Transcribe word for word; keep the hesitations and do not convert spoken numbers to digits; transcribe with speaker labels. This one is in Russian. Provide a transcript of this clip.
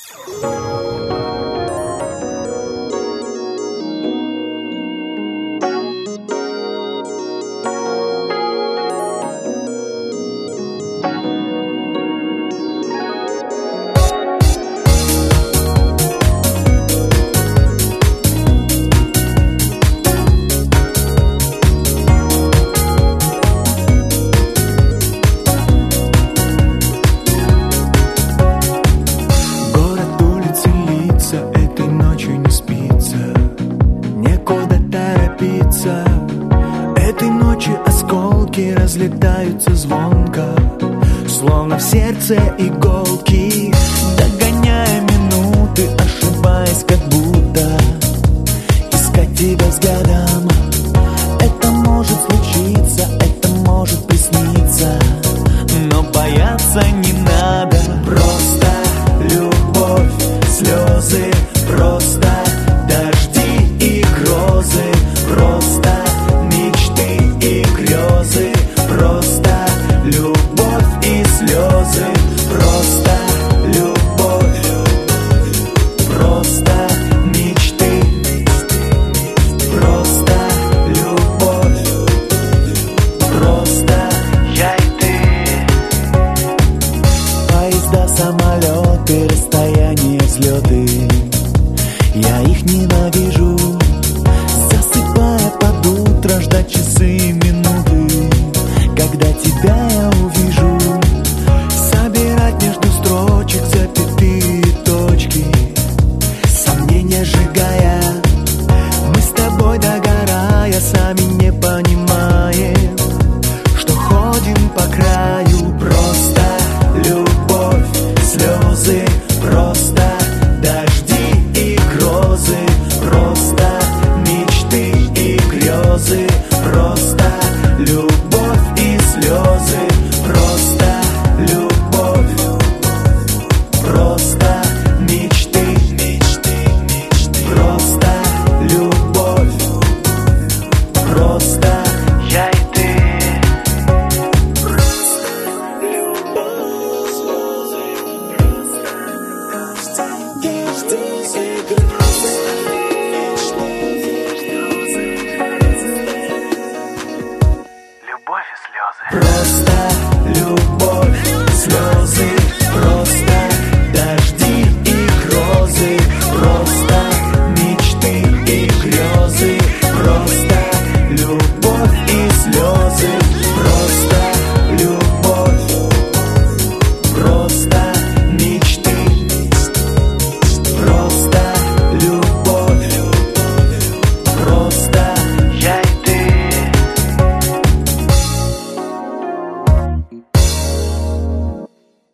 Speaker 1: Этой ночи осколки разлетаются звонко, словно в сердце иголки, догоняя минуты, ошибаясь как будто. Искать тебя взглядом, это может случиться, это может присниться, но бояться не надо. Просто любовь, слезы, просто дожди и грозы, просто мечты и грезы, просто любовь и слезы, просто любовь, просто мечты, просто любовь, просто я и ты. Поезда, самолеты, расстояния, взлеты, я их ненавижу, засыпая под утро, ждать часы, минуты.